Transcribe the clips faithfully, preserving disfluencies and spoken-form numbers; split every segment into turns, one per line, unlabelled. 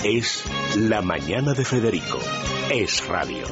Es La Mañana de Federico. Es radio.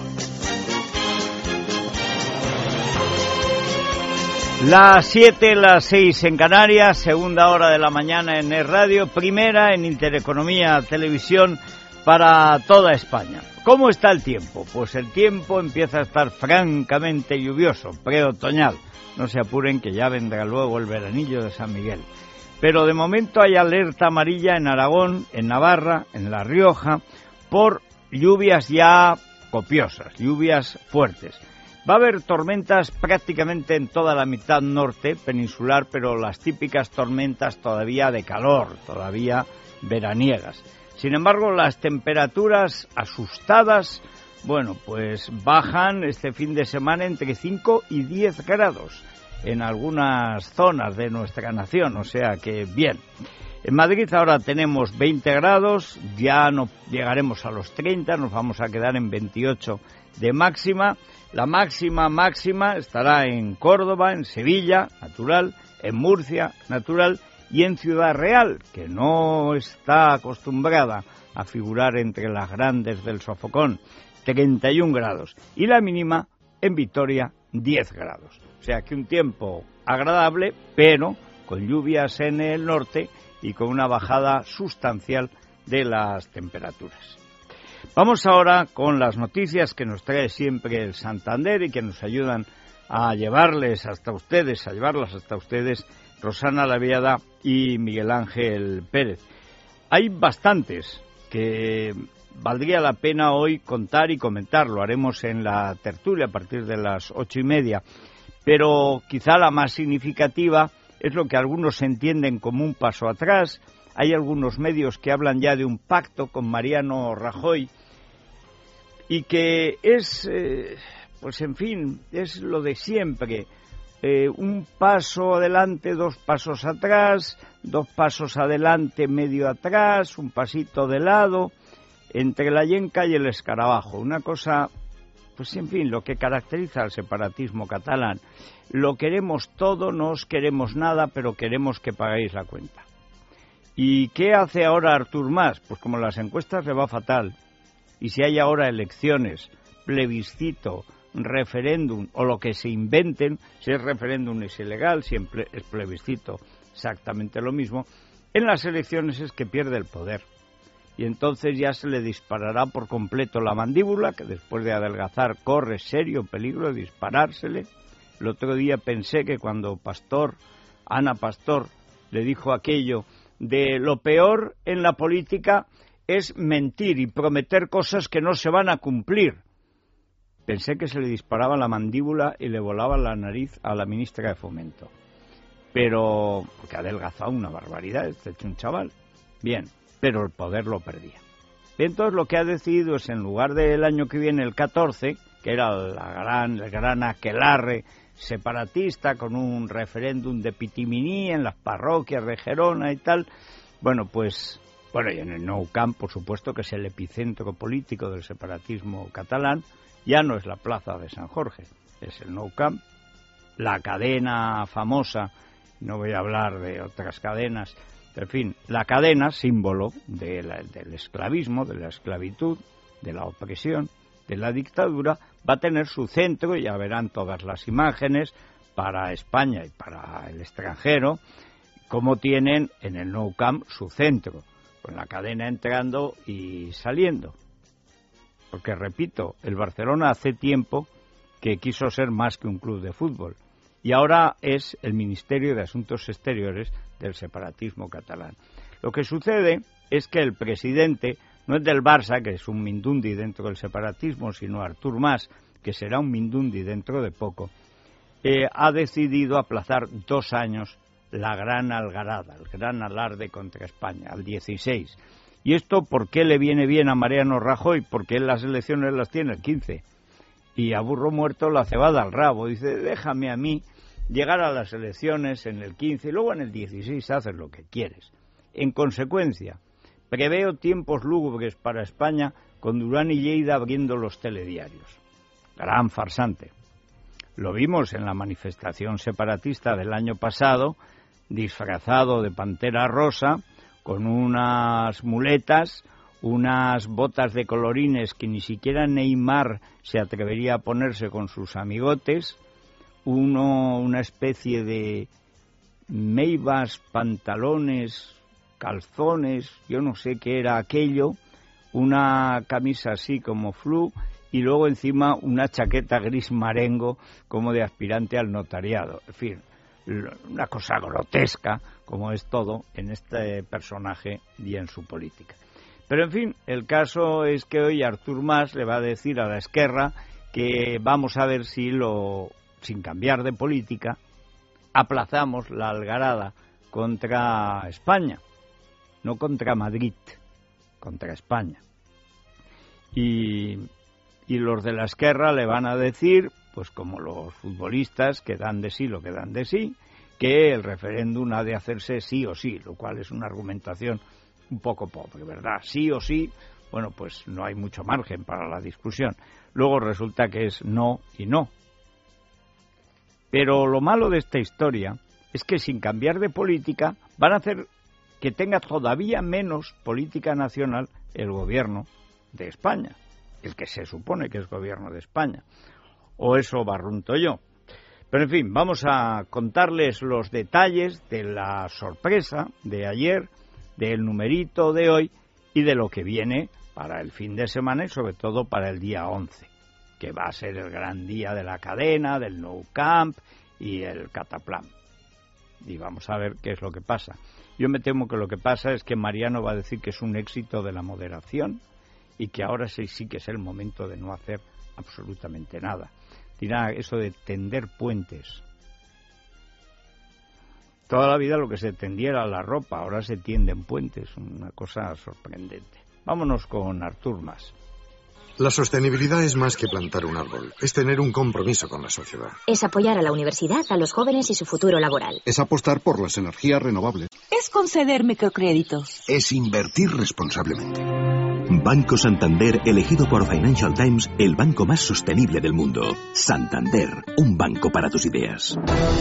Las siete, las seis en Canarias, segunda hora de la mañana en Es Radio, primera en Intereconomía Televisión para toda España. ¿Cómo está el tiempo? Pues el tiempo empieza a estar francamente lluvioso, preotoñal. No se apuren que ya vendrá luego el veranillo de San Miguel. Pero de momento hay alerta amarilla en Aragón, en Navarra, en La Rioja, por lluvias ya copiosas, lluvias fuertes. Va a haber tormentas prácticamente en toda la mitad norte peninsular, pero las típicas tormentas todavía de calor, todavía veraniegas. Sin embargo, las temperaturas asustadas, bueno, pues bajan este fin de semana entre cinco y diez grados en algunas zonas de nuestra nación, o sea que bien. En Madrid ahora tenemos veinte grados, ya no llegaremos a los treinta, nos vamos a quedar en veintiocho de máxima. La máxima máxima estará en Córdoba, en Sevilla, natural, en Murcia, natural, y en Ciudad Real, que no está acostumbrada a figurar entre las grandes del sofocón, treinta y un grados. Y la mínima en Vitoria, diez grados. O sea que un tiempo agradable, pero con lluvias en el norte y con una bajada sustancial de las temperaturas. Vamos ahora con las noticias que nos trae siempre el Santander y que nos ayudan a llevarles hasta ustedes, a llevarlas hasta ustedes, Rosana Laviada y Miguel Ángel Pérez. Hay bastantes que valdría la pena hoy contar y comentar. Lo haremos en la tertulia a partir de las ocho y media, pero quizá la más significativa es lo que algunos entienden como un paso atrás. Hay algunos medios que hablan ya de un pacto con Mariano Rajoy y que es, eh, pues en fin, es lo de siempre. Eh, un paso adelante, dos pasos atrás, dos pasos adelante, medio atrás, un pasito de lado, entre la yenca y el escarabajo. Una cosa, pues en fin, lo que caracteriza al separatismo catalán. Lo queremos todo, no os queremos nada, pero queremos que paguéis la cuenta. ¿Y qué hace ahora Artur Mas? Pues como las encuestas le va fatal, y si hay ahora elecciones, plebiscito, referéndum o lo que se inventen, si es referéndum es ilegal, si es plebiscito exactamente lo mismo, en las elecciones es que pierde el poder. Y entonces ya se le disparará por completo la mandíbula, que después de adelgazar corre serio peligro de disparársele. El otro día pensé que cuando Pastor, Ana Pastor, le dijo aquello de lo peor en la política es mentir y prometer cosas que no se van a cumplir. Pensé que se le disparaba la mandíbula y le volaba la nariz a la ministra de Fomento. Pero, porque ha adelgazado una barbaridad, este es un chaval. Bien, pero el poder lo perdía. Entonces lo que ha decidido es, en lugar del año que viene, el catorce, que era la gran, el gran aquelarre separatista, con un referéndum de pitiminí en las parroquias de Gerona y tal, bueno, pues, bueno, y en el Nou Camp, por supuesto, que es el epicentro político del separatismo catalán, ya no es la plaza de San Jorge, es el Nou Camp, la cadena famosa, no voy a hablar de otras cadenas, en fin, la cadena, símbolo de la, del esclavismo, de la esclavitud, de la opresión, de la dictadura, va a tener su centro, y ya verán todas las imágenes para España y para el extranjero, como tienen en el Nou Camp su centro, con la cadena entrando y saliendo. Porque, repito, el Barcelona hace tiempo que quiso ser más que un club de fútbol, y ahora es el Ministerio de Asuntos Exteriores del separatismo catalán. Lo que sucede es que el presidente no es del Barça, que es un mindundi dentro del separatismo, sino Artur Mas, que será un mindundi dentro de poco, eh, ha decidido aplazar dos años la gran algarada, el gran alarde contra España, al dieciséis. ¿Y esto por qué le viene bien a Mariano Rajoy? Porque él las elecciones las tiene el quince. Y a burro muerto la cebada al rabo. Dice, déjame a mí llegar a las elecciones en el quince y luego en el dieciséis haces lo que quieres. En consecuencia, preveo tiempos lúgubres para España con Durán y Lleida abriendo los telediarios. Gran farsante. Lo vimos en la manifestación separatista del año pasado, disfrazado de pantera rosa, con unas muletas, unas botas de colorines que ni siquiera Neymar se atrevería a ponerse con sus amigotes, uno, una especie de meibas, pantalones, calzones, yo no sé qué era aquello, una camisa así como flu y luego encima una chaqueta gris marengo como de aspirante al notariado. En fin, una cosa grotesca como es todo en este personaje y en su política. Pero en fin, el caso es que hoy Artur Mas le va a decir a la Esquerra que vamos a ver si lo, sin cambiar de política, aplazamos la algarada contra España, no contra Madrid, contra España. Y, y los de la Esquerra le van a decir, pues como los futbolistas que dan de sí lo que dan de sí, que el referéndum ha de hacerse sí o sí, lo cual es una argumentación un poco pobre, ¿verdad? Sí o sí, bueno, pues no hay mucho margen para la discusión. Luego resulta que es no y no. Pero lo malo de esta historia es que sin cambiar de política van a hacer que tenga todavía menos política nacional el gobierno de España, el que se supone que es gobierno de España. O eso barrunto yo. Pero en fin, vamos a contarles los detalles de la sorpresa de ayer, del numerito de hoy y de lo que viene para el fin de semana y sobre todo para el día once, que va a ser el gran día de la cadena, del Nou Camp y el Cataplan. Y vamos a ver qué es lo que pasa. Yo me temo que lo que pasa es que Mariano va a decir que es un éxito de la moderación y que ahora sí, sí que es el momento de no hacer absolutamente nada. Dirá eso de tender puentes. Toda la vida lo que se tendiera la ropa, ahora se tienden puentes, una cosa sorprendente. Vámonos con Artur Mas.
La sostenibilidad es más que plantar un árbol, es tener un compromiso con la sociedad.
Es apoyar a la universidad, a los jóvenes y su futuro laboral.
Es apostar por las energías renovables.
Es conceder microcréditos.
Es invertir responsablemente.
Banco Santander, elegido por Financial Times, el banco más sostenible del mundo. Santander, un banco para tus ideas.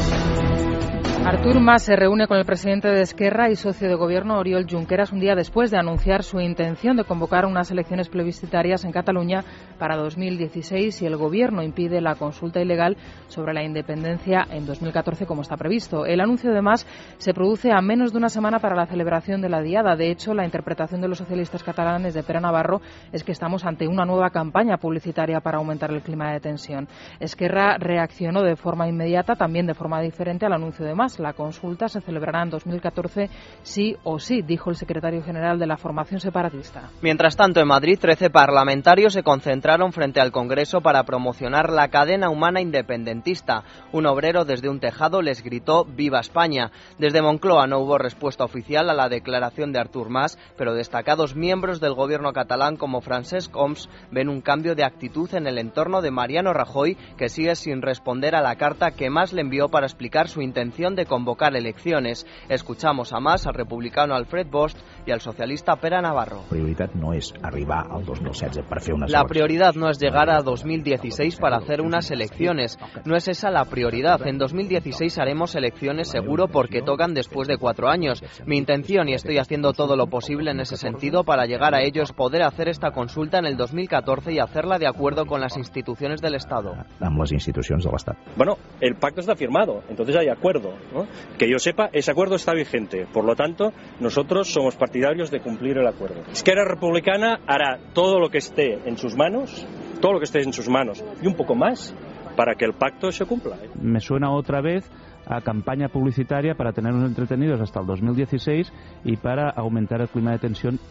Artur Mas se reúne con el presidente de Esquerra y socio de gobierno Oriol Junqueras un día después de anunciar su intención de convocar unas elecciones plebiscitarias en Cataluña para dos mil dieciséis si el gobierno impide la consulta ilegal sobre la independencia en dos mil catorce como está previsto. El anuncio de Mas se produce a menos de una semana para la celebración de la Diada. De hecho, la interpretación de los socialistas catalanes de Pere Navarro es que estamos ante una nueva campaña publicitaria para aumentar el clima de tensión. Esquerra reaccionó de forma inmediata, también de forma diferente al anuncio de Mas. La consulta se celebrará en dos mil catorce sí o sí, dijo el secretario general de la formación separatista.
Mientras tanto, en Madrid, trece parlamentarios se concentraron frente al Congreso para promocionar la cadena humana independentista. Un obrero desde un tejado les gritó «Viva España». Desde Moncloa no hubo respuesta oficial a la declaración de Artur Mas, pero destacados miembros del gobierno catalán como Francesc Homs ven un cambio de actitud en el entorno de Mariano Rajoy, que sigue sin responder a la carta que Mas le envió para explicar su intención de convocar elecciones. Escuchamos a Mas, al republicano Alfred Bosch y al socialista Pere Navarro.
La prioritat no és arribar al dos mil setze per fer unes
La prioridad no es llegar a dos mil dieciséis para hacer unas elecciones. No es esa la prioridad. En dos mil dieciséis haremos elecciones seguro porque tocan después de cuatro años. Mi intención, y estoy haciendo todo lo posible en ese sentido para llegar a ello, es poder hacer esta consulta en el dos mil catorce y hacerla de acuerdo con las instituciones del Estado.
Amb les institucions de l'Estat.
Bueno, el pacto está firmado, entonces hay acuerdo, ¿no? Que yo sepa, ese acuerdo está vigente. Por lo tanto, nosotros somos partidarios de cumplir el acuerdo. Esquerra Republicana hará todo lo que esté en sus manos, todo lo que esté en sus manos y un poco más para que el pacto se cumpla. ¿eh?
Me suena otra vez a campaña publicitaria para tenernos entretenidos hasta el dos mil dieciséis y para aumentar el clima de tensión.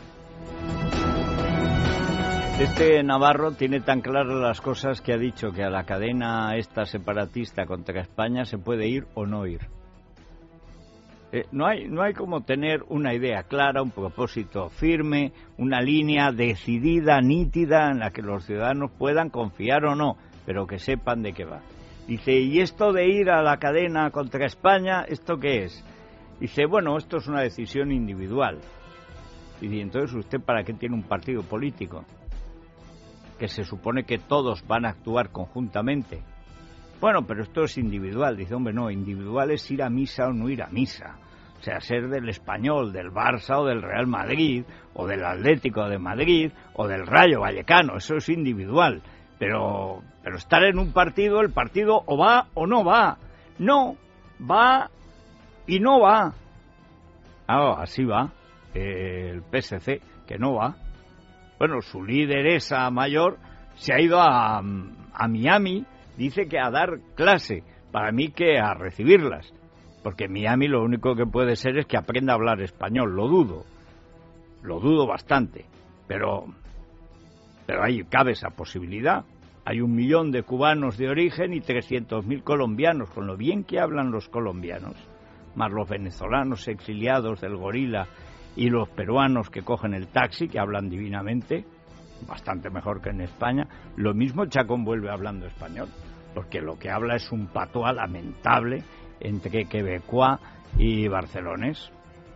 Este Navarro tiene tan claras las cosas que ha dicho que a la cadena esta separatista contra España se puede ir o no ir. Eh, no hay no hay como tener una idea clara, un propósito firme, una línea decidida, nítida, en la que los ciudadanos puedan confiar o no, pero que sepan de qué va. Dice, ¿y esto de ir a la cadena contra España, esto qué es? Dice, bueno, esto es una decisión individual. Y entonces, ¿usted para qué tiene un partido político? Que se supone que todos van a actuar conjuntamente. Bueno, pero esto es individual. Dice, hombre, no, individual es ir a misa o no ir a misa. O sea, ser del Español, del Barça o del Real Madrid, o del Atlético de Madrid, o del Rayo Vallecano, eso es individual. Pero, pero estar en un partido, el partido o va o no va. No, va y no va. Ah, así va eh, el P S C, que no va. Bueno, su lideresa mayor se ha ido a, a Miami, dice que a dar clase, para mí que a recibirlas. Porque Miami lo único que puede ser es que aprenda a hablar español, lo dudo, lo dudo bastante, pero, pero ahí cabe esa posibilidad. Hay un millón de cubanos de origen y trescientos mil colombianos, con lo bien que hablan los colombianos, más los venezolanos exiliados del Gorila y los peruanos que cogen el taxi, que hablan divinamente, bastante mejor que en España. Lo mismo Chacón vuelve hablando español, porque lo que habla es un patois lamentable entre quebecois y barcelones.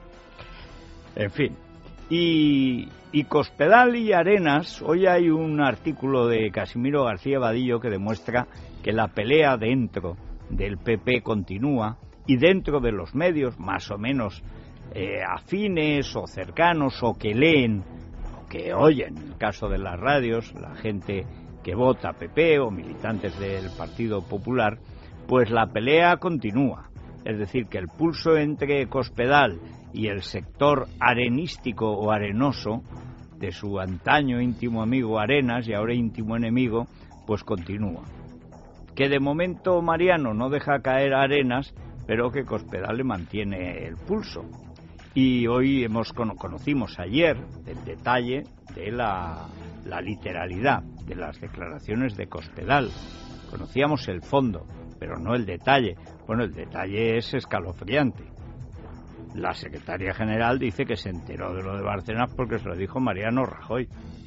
En fin. Y, y Cospedal y Arenas, hoy hay un artículo de Casimiro García Vadillo que demuestra que la pelea dentro del P P continúa, y dentro de los medios más o menos eh, afines o cercanos, o que leen o que oyen, en el caso de las radios, la gente que vota P P o militantes del Partido Popular, pues la pelea continúa. Es decir, que el pulso entre Cospedal y el sector arenístico o arenoso de su antaño íntimo amigo Arenas y ahora íntimo enemigo, pues continúa. Que de momento Mariano no deja caer a Arenas, pero que Cospedal le mantiene el pulso. Y hoy hemos conocimos ayer el detalle de la, la literalidad de las declaraciones de Cospedal. Conocíamos el fondo, pero no el detalle. Bueno, el detalle es escalofriante. La secretaria general dice que se enteró de lo de Bárcenas porque se lo dijo Mariano Rajoy.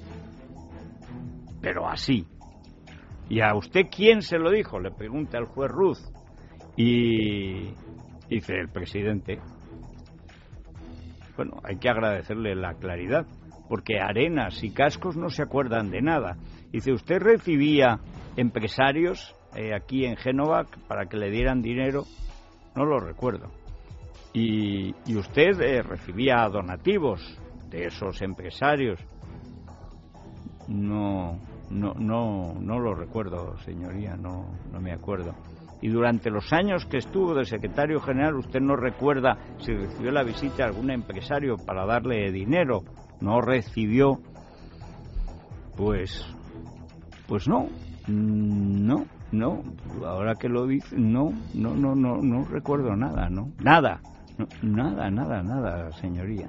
Pero así. ¿Y a usted quién se lo dijo?, le pregunta el juez Ruz. Y dice el presidente. Bueno, hay que agradecerle la claridad, porque Arenas y Cascos no se acuerdan de nada. Dice, ¿usted recibía empresarios eh, aquí en Génova para que le dieran dinero? No lo recuerdo. ¿Y, y usted eh, recibía donativos de esos empresarios? No, no, no, no lo recuerdo, señoría, no, no me acuerdo. Y durante los años que estuvo de secretario general, ¿usted no recuerda si recibió la visita de algún empresario para darle dinero? ¿No recibió? Pues, pues no, no, no. Ahora que lo dice, no, no, no, no, no recuerdo nada, no, nada, no, nada, nada, nada, señoría.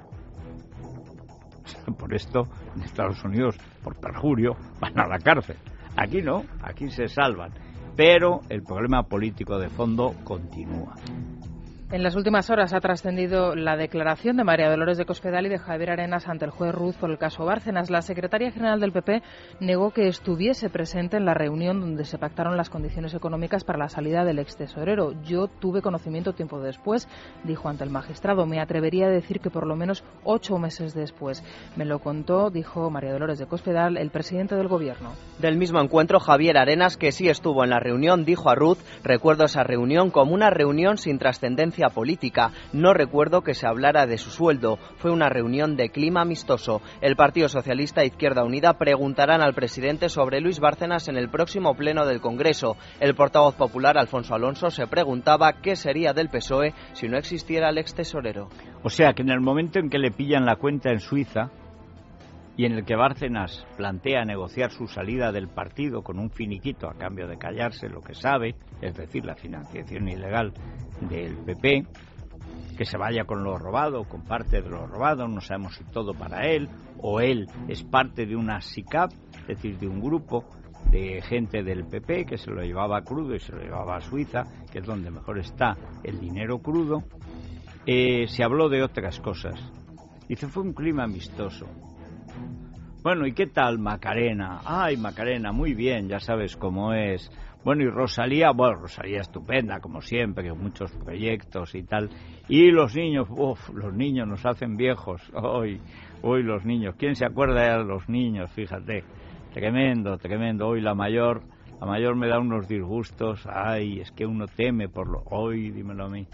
Por esto, en Estados Unidos, por perjurio, van a la cárcel. Aquí no, aquí se salvan. Pero el problema político de fondo continúa.
En las últimas horas ha trascendido la declaración de María Dolores de Cospedal y de Javier Arenas ante el juez Ruz por el caso Bárcenas. La secretaria general del P P negó que estuviese presente en la reunión donde se pactaron las condiciones económicas para la salida del extesorero. Yo tuve conocimiento tiempo después, dijo ante el magistrado. Me atrevería a decir que por lo menos ocho meses después. Me lo contó, dijo María Dolores de Cospedal, el presidente del Gobierno.
Del mismo encuentro, Javier Arenas, que sí estuvo en la reunión, dijo a Ruz: recuerdo esa reunión como una reunión sin trascendencia política. No recuerdo que se hablara de su sueldo. Fue una reunión de clima amistoso. El Partido Socialista e Izquierda Unida preguntarán al presidente sobre Luis Bárcenas en el próximo pleno del Congreso. El portavoz popular, Alfonso Alonso, se preguntaba qué sería del P S O E si no existiera el extesorero.
O sea que en el momento en que le pillan la cuenta en Suiza y en el que Bárcenas plantea negociar su salida del partido con un finiquito a cambio de callarse lo que sabe, es decir, la financiación ilegal del P P, que se vaya con lo robado, con parte de lo robado, no sabemos si todo para él, o él es parte de una S I C A P, es decir, de un grupo de gente del P P que se lo llevaba crudo y se lo llevaba a Suiza, que es donde mejor está el dinero crudo. Eh, se habló de otras cosas. Dice, fue un clima amistoso. Bueno, ¿y qué tal Macarena? Ay, Macarena, muy bien, ya sabes cómo es. Bueno, y Rosalía, bueno, Rosalía estupenda, como siempre, con muchos proyectos y tal. Y los niños, uff, los niños nos hacen viejos. Hoy, hoy los niños. ¿Quién se acuerda de los niños? Fíjate, tremendo, tremendo. Hoy la mayor, la mayor me da unos disgustos. Ay, es que uno teme por lo... Hoy, dímelo a mí.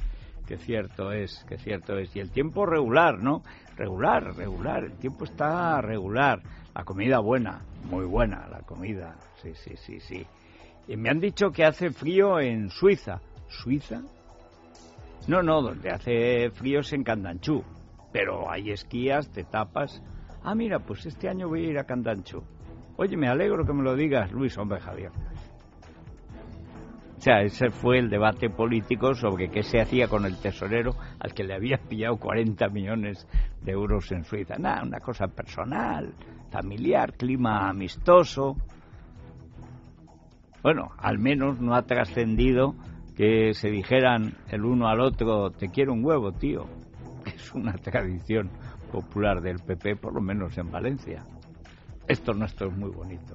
que cierto es, que cierto es. Y el tiempo regular, ¿no? Regular, regular, el tiempo está regular. La comida buena, muy buena la comida, sí, sí, sí, sí. Y me han dicho que hace frío en Suiza. ¿Suiza? No, no, donde hace frío es en Candanchú. Pero hay esquías, te tapas. Ah, mira, pues este año voy a ir a Candanchú. Oye, me alegro que me lo digas, Luis, hombre, Javier. O sea, ese fue el debate político sobre qué se hacía con el tesorero al que le había pillado cuarenta millones de euros en Suiza. Nada, una cosa personal, familiar, clima amistoso. Bueno, al menos no ha trascendido que se dijeran el uno al otro, te quiero un huevo, tío. Es una tradición popular del P P, por lo menos en Valencia. Esto nuestro es muy bonito.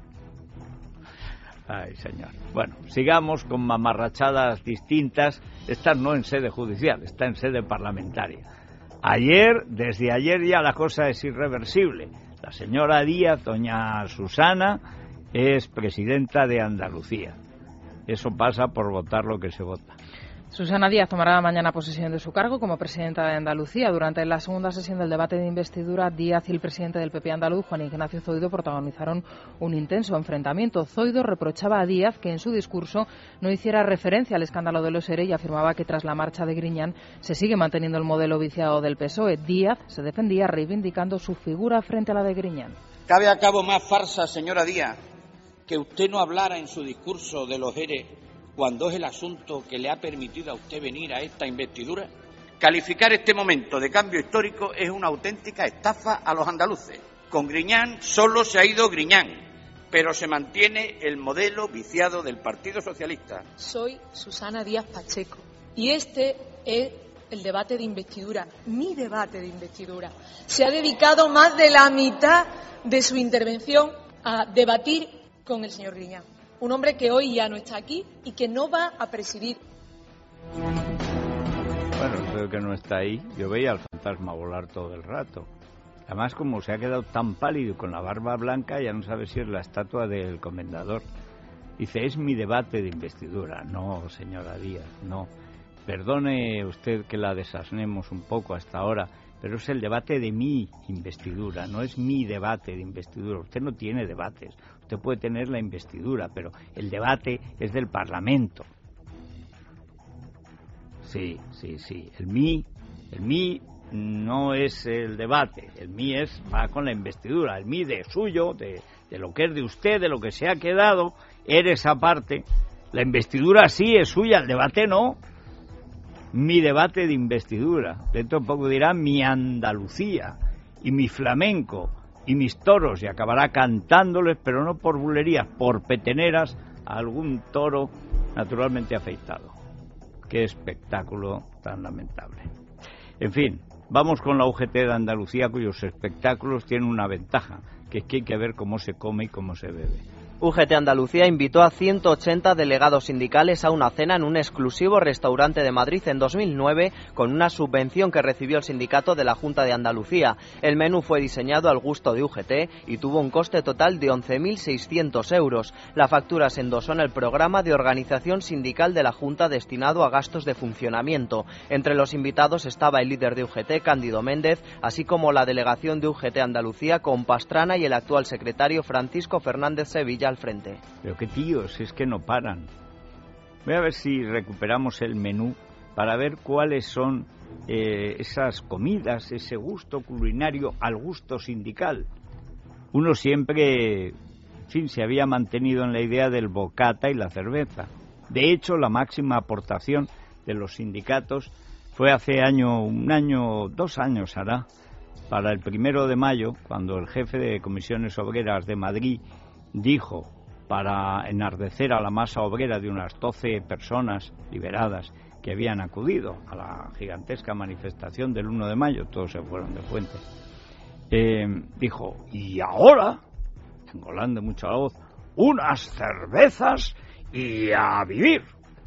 Ay, señor. Bueno, sigamos con mamarrachadas distintas. Esta no en sede judicial, está en sede parlamentaria. Ayer, desde ayer ya la cosa es irreversible. La señora Díaz, doña Susana, es presidenta de Andalucía. Eso pasa por votar lo que se vota.
Susana Díaz tomará mañana posesión de su cargo como presidenta de Andalucía. Durante la segunda sesión del debate de investidura, Díaz y el presidente del P P andaluz, Juan Ignacio Zoido, protagonizaron un intenso enfrentamiento. Zoido reprochaba a Díaz que en su discurso no hiciera referencia al escándalo de los ERE y afirmaba que tras la marcha de Griñán se sigue manteniendo el modelo viciado del P S O E. Díaz se defendía reivindicando su figura frente a la de Griñán.
¿Cabe a cabo más farsa, señora Díaz, que usted no hablara en su discurso de los ERE cuando es el asunto que le ha permitido a usted venir a esta investidura? Calificar este momento de cambio histórico es una auténtica estafa a los andaluces. Con Griñán solo se ha ido Griñán, pero se mantiene el modelo viciado del Partido Socialista.
Soy Susana Díaz Pacheco y este es el debate de investidura, mi debate de investidura. Se ha dedicado más de la mitad de su intervención a debatir con el señor Griñán. Un hombre que hoy ya no está aquí y que no va a presidir.
Bueno, creo que no está ahí. Yo veía al fantasma volar todo el rato. Además, como se ha quedado tan pálido con la barba blanca, ya no sabe si es la estatua del comendador. Dice, es mi debate de investidura. No, señora Díaz, no. Perdone usted que la desasnemos un poco hasta ahora, pero es el debate de mi investidura, no es mi debate de investidura. Usted no tiene debates, usted puede tener la investidura, pero el debate es del Parlamento. Sí, sí, sí, el mi, el mi no es el debate, el mi es, va con la investidura, el mi de suyo, de, de lo que es de usted, de lo que se ha quedado, eres aparte. La investidura sí es suya, el debate no. Mi debate de investidura. Dentro de poco dirá mi Andalucía y mi flamenco y mis toros y acabará cantándoles, pero no por bulerías, por peteneras a algún toro naturalmente afeitado. Qué espectáculo tan lamentable. En fin, vamos con la U G T de Andalucía, cuyos espectáculos tienen una ventaja, que es que hay que ver cómo se come y cómo se bebe.
U G T Andalucía invitó a ciento ochenta delegados sindicales a una cena en un exclusivo restaurante de Madrid en dos mil nueve con una subvención que recibió el sindicato de la Junta de Andalucía. El menú fue diseñado al gusto de U G T y tuvo un coste total de once mil seiscientos euros. La factura se endosó en el programa de organización sindical de la Junta destinado a gastos de funcionamiento. Entre los invitados estaba el líder de U G T, Cándido Méndez, así como la delegación de U G T Andalucía con Pastrana y el actual secretario Francisco Fernández Sevilla al frente.
Pero qué tíos, es que no paran. Voy a ver si recuperamos el menú para ver cuáles son eh, esas comidas, ese gusto culinario al gusto sindical. Uno siempre, en fin, se había mantenido en la idea del bocata y la cerveza. De hecho, la máxima aportación de los sindicatos fue hace año, un año, dos años hará, para el primero de mayo, cuando el jefe de comisiones obreras de Madrid dijo, para enardecer a la masa obrera de unas doce personas liberadas que habían acudido a la gigantesca manifestación del uno de mayo, todos se fueron de Fuente, eh, dijo, y ahora, engolando mucho la voz, unas cervezas y a vivir.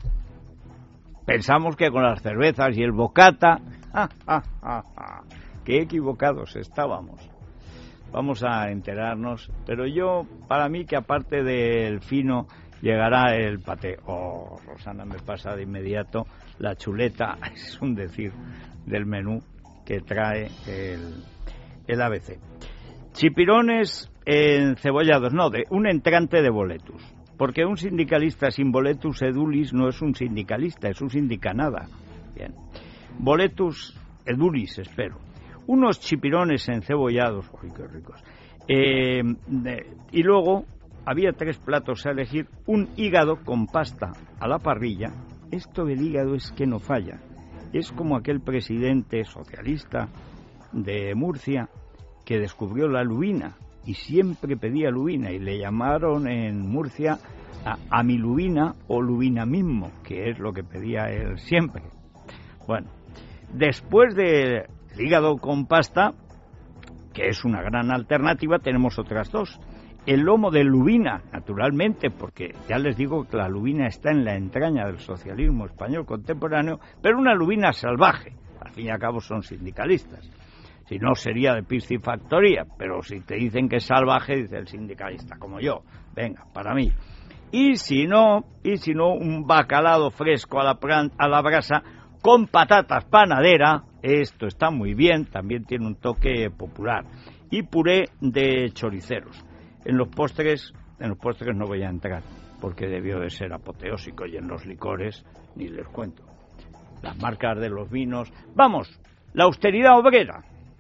Pensamos que con las cervezas y el bocata, ¡ja, ja, ja, ja! ¡Qué equivocados estábamos! Vamos a enterarnos, pero yo, para mí, que aparte del fino llegará el paté. Oh, Rosana me pasa de inmediato la chuleta, es un decir, del menú que trae el, el A B C. Chipirones encebollados, no, de un entrante de boletus. Porque un sindicalista sin boletus edulis no es un sindicalista, es un sindicanada. Bien. Boletus edulis, espero. Unos chipirones encebollados, ¡ay, qué ricos! Eh, de, y luego había tres platos a elegir, un hígado con pasta a la parrilla. Esto del hígado es que no falla. Es como aquel presidente socialista de Murcia que descubrió la lubina y siempre pedía lubina y le llamaron en Murcia a, a mi lubina o lubina mismo, que es lo que pedía él siempre. Bueno, después del hígado con pasta, que es una gran alternativa, tenemos otras dos. El lomo de lubina, naturalmente, porque ya les digo que la lubina está en la entraña del socialismo español contemporáneo, pero una lubina salvaje. Al fin y al cabo son sindicalistas. Si no, sería de piscifactoría, pero si te dicen que es salvaje, dice el sindicalista, como yo. Venga, para mí. Y si no, y si no, un bacalao fresco a la, a la brasa con patatas panadera. Esto está muy bien, también tiene un toque popular. Y puré de choriceros. En los postres, en los postres no voy a entrar, porque debió de ser apoteósico, y en los licores ni les cuento. Las marcas de los vinos. Vamos, la austeridad obrera.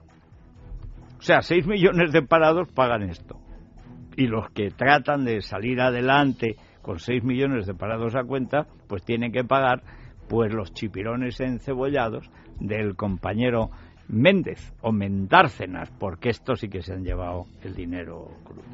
O sea, seis millones de parados pagan esto. Y los que tratan de salir adelante con seis millones de parados a cuenta, pues tienen que pagar pues los chipirones encebollados del compañero Méndez o Mendárcenas, porque estos sí que se han llevado el dinero crudo.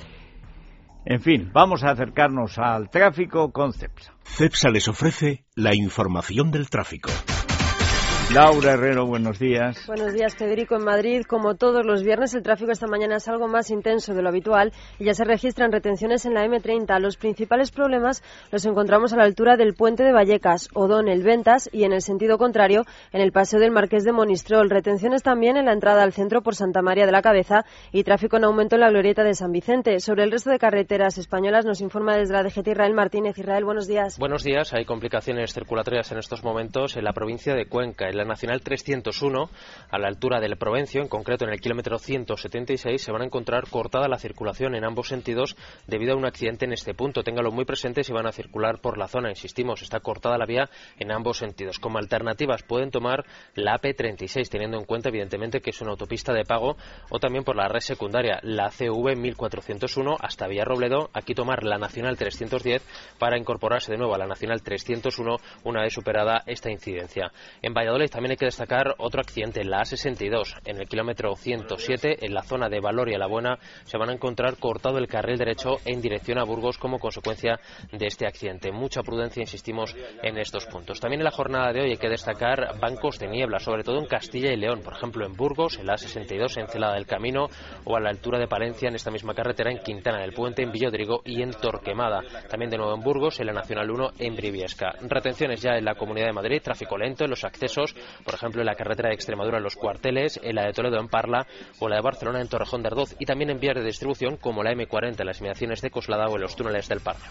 En fin, vamos a acercarnos al tráfico con Cepsa.
Cepsa les ofrece la información del tráfico.
Laura Herrero, buenos días.
Buenos días, Federico. En Madrid, como todos los viernes, el tráfico esta mañana es algo más intenso de lo habitual y ya se registran retenciones en la eme treinta. Los principales problemas los encontramos a la altura del puente de Vallecas, O'Donnell, Ventas y en el sentido contrario, en el paseo del Marqués de Monistrol. Retenciones también en la entrada al centro por Santa María de la Cabeza y tráfico en aumento en la glorieta de San Vicente. Sobre el resto de carreteras españolas nos informa desde la D G T Israel Martínez. Israel, buenos días.
Buenos días. Hay complicaciones circulatorias en estos momentos en la provincia de Cuenca. En la Nacional trescientos uno, a la altura del Provencio, en concreto en el kilómetro ciento setenta y seis, se van a encontrar cortada la circulación en ambos sentidos debido a un accidente en este punto. Téngalo muy presente si van a circular por la zona. Insistimos, está cortada la vía en ambos sentidos. Como alternativas pueden tomar la A P treinta y seis, teniendo en cuenta evidentemente que es una autopista de pago, o también por la red secundaria, la C V mil cuatrocientos uno hasta Villarrobledo. Aquí tomar la Nacional trescientos diez para incorporarse de nuevo a la Nacional trescientos uno una vez superada esta incidencia. En Valladolid también hay que destacar otro accidente, la A sesenta y dos, en el kilómetro ciento siete, en la zona de Valoria la Buena, se van a encontrar cortado el carril derecho en dirección a Burgos como consecuencia de este accidente. Mucha prudencia, insistimos, en estos puntos. También en la jornada de hoy hay que destacar bancos de niebla, sobre todo en Castilla y León, por ejemplo en Burgos, en la A sesenta y dos, en Celada del Camino, o a la altura de Palencia, en esta misma carretera, en Quintana del Puente, en Villodrigo y en Torquemada. También de nuevo en Burgos, en la Nacional uno, en Briviesca. Retenciones ya en la Comunidad de Madrid, tráfico lento en los accesos, por ejemplo en la carretera de Extremadura en Los Cuarteles, en la de Toledo en Parla o la de Barcelona en Torrejón de Ardoz, y también en vías de distribución como la eme cuarenta en las inmediaciones de Coslada o en los túneles del Parla.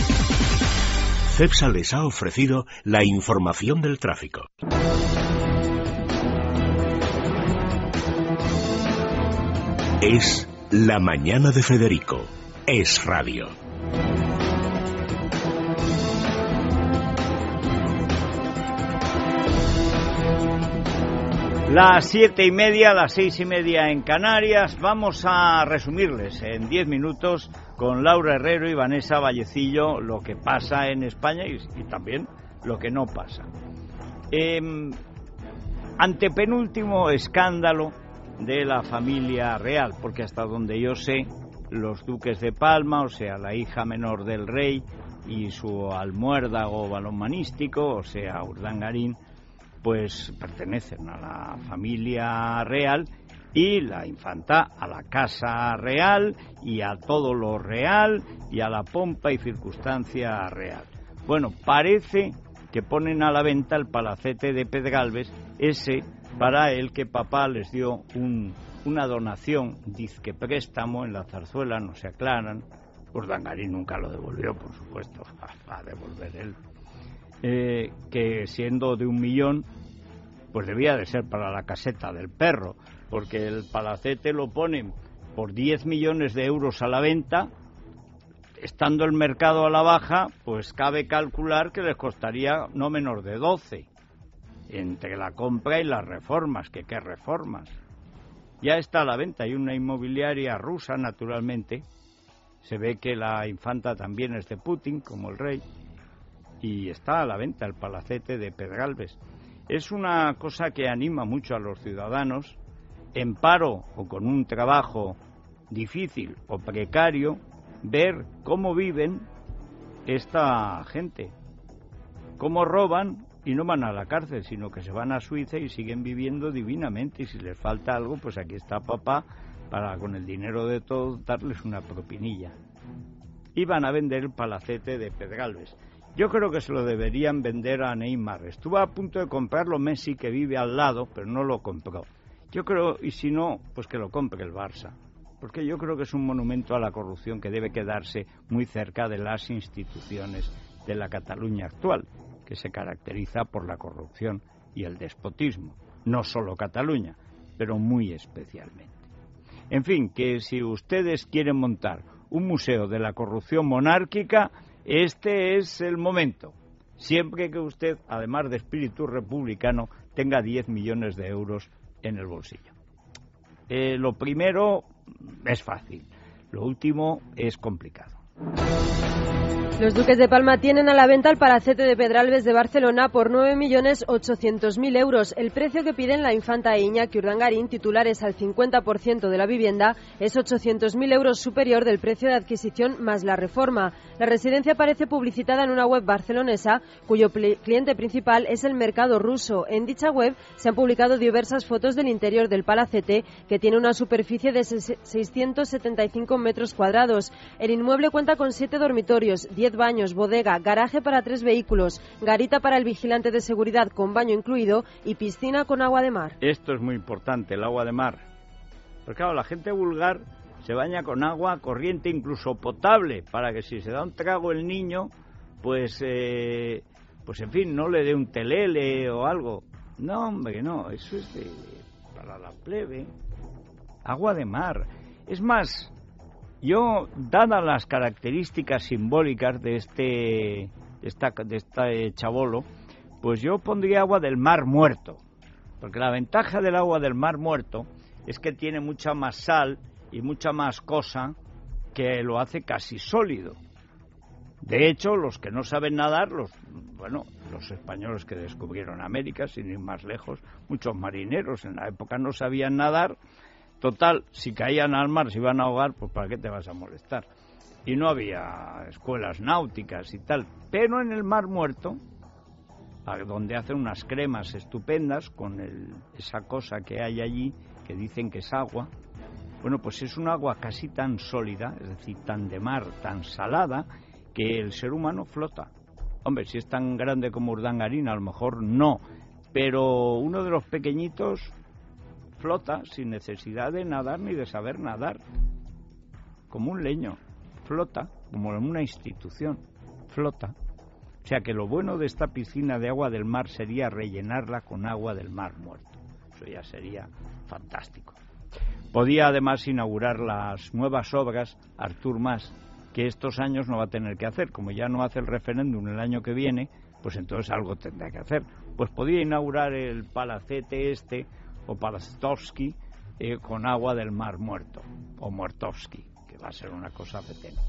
Cepsa les ha ofrecido la información del tráfico. Es La Mañana de Federico. Es radio.
Las siete y media, las seis y media en Canarias. Vamos a resumirles en diez minutos con Laura Herrero y Vanessa Vallecillo lo que pasa en España y, y también lo que no pasa. Eh, antepenúltimo escándalo de la familia real, porque hasta donde yo sé, los duques de Palma, o sea, la hija menor del rey y su almuérdago balonmanístico, o sea, Urdangarín, pues pertenecen a la familia real y la infanta a la casa real y a todo lo real y a la pompa y circunstancia real. Bueno, parece que ponen a la venta el palacete de Pedralbes, ese para el que papá les dio un, una donación, dizque préstamo en la Zarzuela, no se aclaran, Urdangarín nunca lo devolvió, por supuesto, va a devolver él. Eh, que siendo de un millón, pues debía de ser para la caseta del perro, porque el palacete lo ponen por diez millones de euros a la venta. Estando el mercado a la baja, pues cabe calcular que les costaría no menos de doce, entre la compra y las reformas, que qué reformas. Ya está a la venta, hay una inmobiliaria rusa, naturalmente. Se ve que la infanta también es de Putin, como el rey, y está a la venta el palacete de Pedralbes. Es una cosa que anima mucho a los ciudadanos, en paro o con un trabajo difícil o precario, ver cómo viven esta gente, cómo roban y no van a la cárcel, sino que se van a Suiza y siguen viviendo divinamente, y si les falta algo, pues aquí está papá para con el dinero de todos darles una propinilla. Y van a vender el palacete de Pedralbes. Yo creo que se lo deberían vender a Neymar. Estuvo a punto de comprarlo Messi, que vive al lado, pero no lo compró. Yo creo, y si no, pues que lo compre el Barça, porque yo creo que es un monumento a la corrupción que debe quedarse muy cerca de las instituciones de la Cataluña actual, que se caracteriza por la corrupción y el despotismo. No solo Cataluña, pero muy especialmente. En fin, que si ustedes quieren montar un museo de la corrupción monárquica, este es el momento, siempre que usted, además de espíritu republicano, tenga diez millones de euros en el bolsillo. Eh, lo primero es fácil, lo último es complicado.
Los Duques de Palma tienen a la venta el palacete de Pedralbes de Barcelona por nueve millones ochocientos mil euros. El precio que piden la infanta e Iñaki Urdangarín, titulares al cincuenta por ciento de la vivienda, es ochocientos mil euros superior del precio de adquisición más la reforma. La residencia aparece publicitada en una web barcelonesa cuyo cliente principal es el mercado ruso. En dicha web se han publicado diversas fotos del interior del palacete, que tiene una superficie de seiscientos setenta y cinco metros cuadrados. El inmueble cuenta con siete dormitorios, diez baños, bodega, garaje para tres vehículos, garita para el vigilante de seguridad con baño incluido y piscina con agua de mar.
Esto es muy importante, el agua de mar. Porque claro, la gente vulgar se baña con agua corriente, incluso potable, para que si se da un trago el niño, pues, eh, pues en fin, no le dé un telele o algo. No, hombre, no, eso es de, para la plebe. Agua de mar. Es más, yo, dadas las características simbólicas de este, de esta, de este chabolo, pues yo pondría agua del Mar Muerto, porque la ventaja del agua del Mar Muerto es que tiene mucha más sal y mucha más cosa que lo hace casi sólido. De hecho, los que no saben nadar, los, bueno, los españoles que descubrieron América, sin ir más lejos, muchos marineros en la época no sabían nadar. Total, si caían al mar, se iban a ahogar, pues ¿para qué te vas a molestar? Y no había escuelas náuticas y tal. Pero en el Mar Muerto, donde hacen unas cremas estupendas con el, esa cosa que hay allí, que dicen que es agua, bueno, pues es un agua casi tan sólida, es decir, tan de mar, tan salada, que el ser humano flota. Hombre, si es tan grande como Urdangarín, a lo mejor no, pero uno de los pequeñitos flota sin necesidad de nadar ni de saber nadar, como un leño, flota, como en una institución, flota. O sea que lo bueno de esta piscina de agua del mar sería rellenarla con agua del Mar Muerto. Eso ya sería fantástico. Podía además inaugurar las nuevas obras Artur Mas, que estos años no va a tener que hacer. Como ya no hace el referéndum el año que viene, pues entonces algo tendrá que hacer. Pues podía inaugurar el palacete este, o Palastovsky, eh, con agua del Mar Muerto, o Muertovsky, que va a ser una cosa fetén.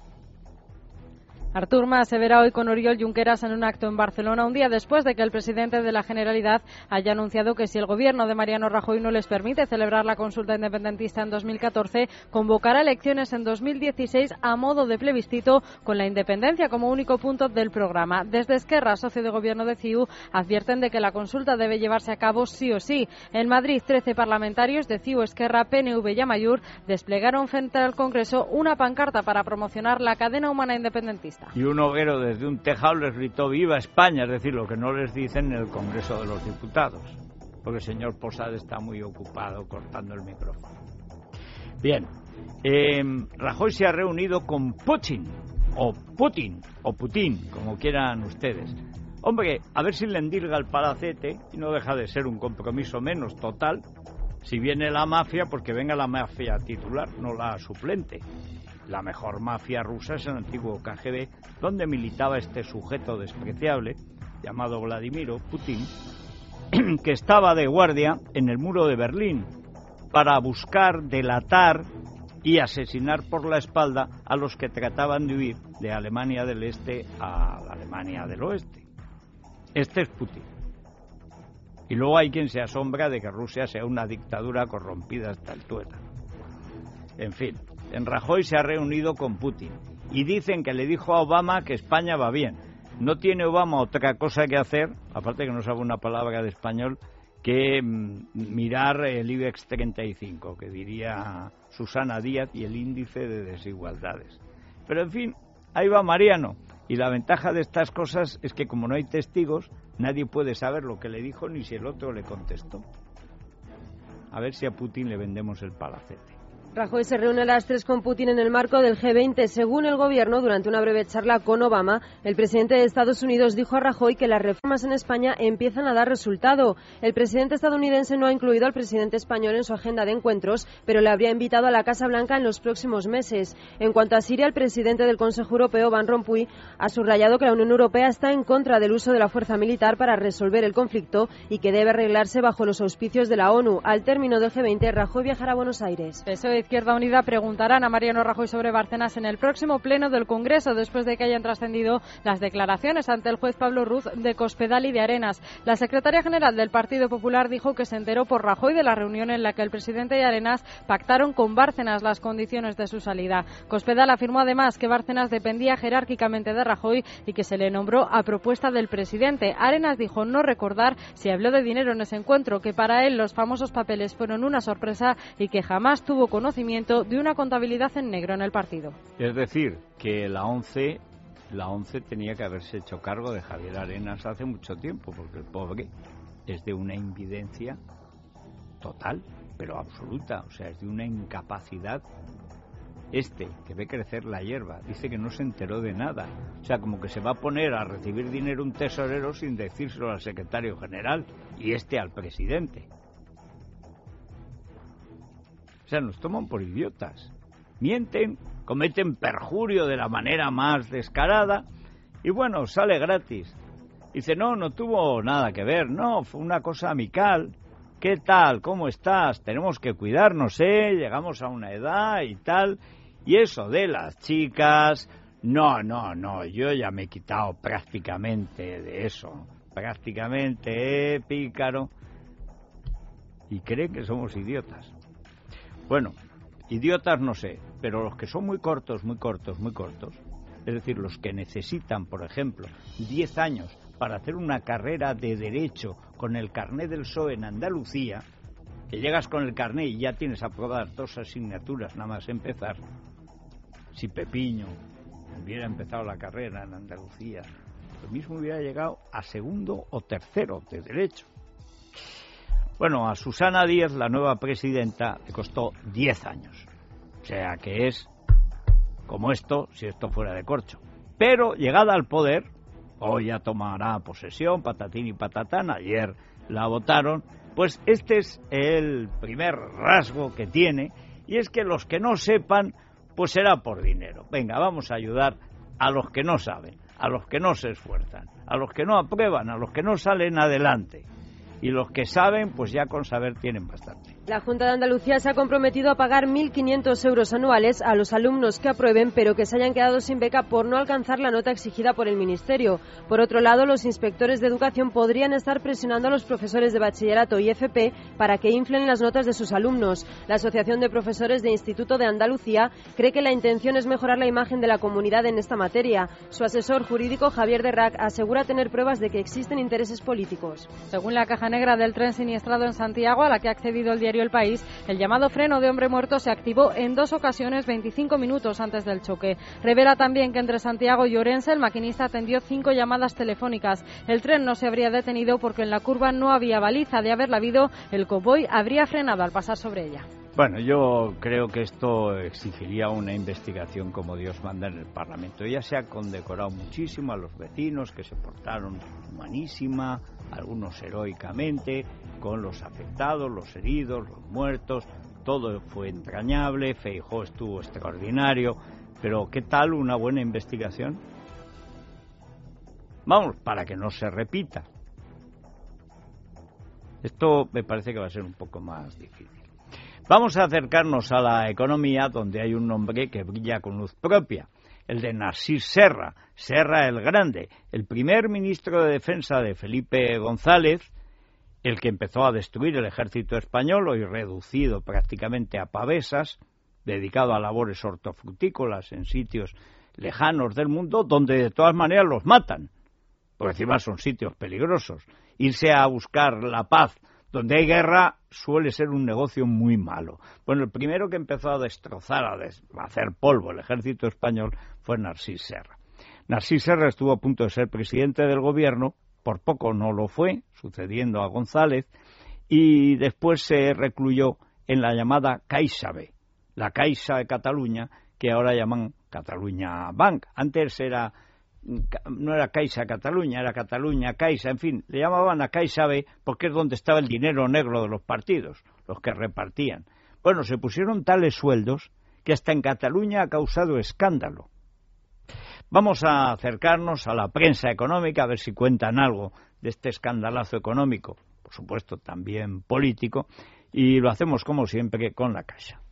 Artur Mas se verá hoy con Oriol Junqueras en un acto en Barcelona, un día después de que el presidente de la Generalitat haya anunciado que si el gobierno de Mariano Rajoy no les permite celebrar la consulta independentista en dos mil catorce, convocará elecciones en dos mil dieciséis a modo de plebiscito, con la independencia como único punto del programa. Desde Esquerra, socio de gobierno de C I U, advierten de que la consulta debe llevarse a cabo sí o sí. En Madrid, trece parlamentarios de C I U, Esquerra, P N V y Amaiur desplegaron frente al Congreso una pancarta para promocionar la cadena humana independentista.
Y un hoguero desde un tejado les gritó ¡Viva España! Es decir, lo que no les dicen en el Congreso de los Diputados, porque el señor Posada está muy ocupado cortando el micrófono. Bien, Eh, Rajoy se ha reunido con Putin, o Putin, o Putin, como quieran ustedes. Hombre, a ver si le endilga el palacete, y no deja de ser un compromiso menos total. Si viene la mafia, pues que venga la mafia titular, no la suplente. La mejor mafia rusa es el antiguo K G B, donde militaba este sujeto despreciable, llamado Vladimiro Putin, que estaba de guardia en el muro de Berlín para buscar, delatar y asesinar por la espalda a los que trataban de huir de Alemania del Este a la Alemania del Oeste. Este es Putin. Y luego hay quien se asombra de que Rusia sea una dictadura corrompida hasta el tuétano. En fin, en Rajoy se ha reunido con Putin y dicen que le dijo a Obama que España va bien. No tiene Obama otra cosa que hacer, aparte que no sabe una palabra de español, que mm, mirar el IBEX treinta y cinco, que diría Susana Díaz, y el índice de desigualdades. Pero en fin, ahí va Mariano. Y la ventaja de estas cosas es que como no hay testigos, nadie puede saber lo que le dijo ni si el otro le contestó. A ver si a Putin le vendemos el palacete.
Rajoy se reúne a las tres con Putin en el marco del G veinte. Según el gobierno, durante una breve charla con Obama, el presidente de Estados Unidos dijo a Rajoy que las reformas en España empiezan a dar resultado. El presidente estadounidense no ha incluido al presidente español en su agenda de encuentros, pero le habría invitado a la Casa Blanca en los próximos meses. En cuanto a Siria, el presidente del Consejo Europeo, Van Rompuy, ha subrayado que la Unión Europea está en contra del uso de la fuerza militar para resolver el conflicto y que debe arreglarse bajo los auspicios de la ONU. Al término del G veinte, Rajoy viajará a Buenos Aires.
Eso es. Izquierda Unida preguntarán a Mariano Rajoy sobre Bárcenas en el próximo pleno del Congreso, después de que hayan trascendido las declaraciones ante el juez Pablo Ruz de Cospedal y de Arenas. La secretaria general del Partido Popular dijo que se enteró por Rajoy de la reunión en la que el presidente y Arenas pactaron con Bárcenas las condiciones de su salida. Cospedal afirmó además que Bárcenas dependía jerárquicamente de Rajoy y que se le nombró a propuesta del presidente. Arenas dijo no recordar si habló de dinero en ese encuentro, que para él los famosos papeles fueron una sorpresa y que jamás tuvo conocimiento de una contabilidad en negro en el partido.
Es decir, que la ONCE, la ONCE tenía que haberse hecho cargo de Javier Arenas hace mucho tiempo, porque el pobre es de una invidencia total, pero absoluta, o sea, es de una incapacidad. Este, que ve crecer la hierba, dice que no se enteró de nada. O sea, como que se va a poner a recibir dinero un tesorero sin decírselo al secretario general y este al presidente. O sea, nos toman por idiotas. Mienten, cometen perjurio de la manera más descarada y bueno, sale gratis. Dice, no, no tuvo nada que ver, no, fue una cosa amical. ¿Qué tal? ¿Cómo estás? Tenemos que cuidarnos, ¿eh? Llegamos a una edad y tal. Y eso de las chicas, no, no, no, yo ya me he quitado prácticamente de eso. Prácticamente, ¿eh, pícaro? Y creen que somos idiotas. Bueno, idiotas no sé, pero los que son muy cortos, muy cortos, muy cortos, es decir, los que necesitan, por ejemplo, diez años para hacer una carrera de Derecho con el carné del P S O E en Andalucía, que llegas con el carné y ya tienes aprobadas dos asignaturas nada más empezar. Si Pepiño hubiera empezado la carrera en Andalucía, lo mismo hubiera llegado a segundo o tercero de Derecho. Bueno, a Susana Díaz, la nueva presidenta, le costó diez años. O sea que es como esto, si esto fuera de corcho. Pero llegada al poder, hoy ya tomará posesión, patatín y patatán, ayer la votaron, pues este es el primer rasgo que tiene, y es que los que no sepan, pues será por dinero. Venga, vamos a ayudar a los que no saben, a los que no se esfuerzan, a los que no aprueban, a los que no salen adelante. Y los que saben, pues ya con saber tienen bastante.
La Junta de Andalucía se ha comprometido a pagar mil quinientos euros anuales a los alumnos que aprueben, pero que se hayan quedado sin beca por no alcanzar la nota exigida por el Ministerio. Por otro lado, los inspectores de educación podrían estar presionando a los profesores de bachillerato y F P para que inflen las notas de sus alumnos. La Asociación de Profesores de Instituto de Andalucía cree que la intención es mejorar la imagen de la comunidad en esta materia. Su asesor jurídico, Javier Derrac, asegura tener pruebas de que existen intereses políticos.
Según la caja negra del tren siniestrado en Santiago, a la que ha accedido el diario El País, el llamado freno de hombre muerto se activó en dos ocasiones veinticinco minutos antes del choque. Revela también que entre Santiago y Orense el maquinista atendió cinco llamadas telefónicas. El tren no se habría detenido porque en la curva no había baliza. De haberla habido, el convoy habría frenado al pasar sobre ella.
Bueno, yo creo que esto exigiría una investigación como Dios manda en el Parlamento. Ya se ha condecorado muchísimo a los vecinos que se portaron humanísima, algunos heroicamente, con los afectados, los heridos, los muertos. Todo fue entrañable, Feijóo estuvo extraordinario, pero ¿qué tal una buena investigación? Vamos, para que no se repita. Esto me parece que va a ser un poco más difícil. Vamos a acercarnos a la economía, donde hay un nombre que brilla con luz propia, el de Narcís Serra, Serra el Grande, el primer ministro de Defensa de Felipe González, el que empezó a destruir el ejército español, hoy reducido prácticamente a pavesas, dedicado a labores hortofrutícolas en sitios lejanos del mundo, donde de todas maneras los matan, porque encima son sitios peligrosos. Irse a buscar la paz donde hay guerra suele ser un negocio muy malo. Bueno, el primero que empezó a destrozar, a, des- a hacer polvo el ejército español fue Narcís Serra. Narcís Serra estuvo a punto de ser presidente del gobierno, por poco no lo fue, sucediendo a González, y después se recluyó en la llamada CaixaB, la Caixa de Cataluña, que ahora llaman Catalunya Bank. Antes era... no era Caixa Cataluña, era Cataluña Caixa, en fin, le llamaban a CaixaB porque es donde estaba el dinero negro de los partidos, los que repartían. Bueno, se pusieron tales sueldos que hasta en Cataluña ha causado escándalo. Vamos a acercarnos a la prensa económica, a ver si cuentan algo de este escandalazo económico, por supuesto también político, y lo hacemos como siempre con la Caixa.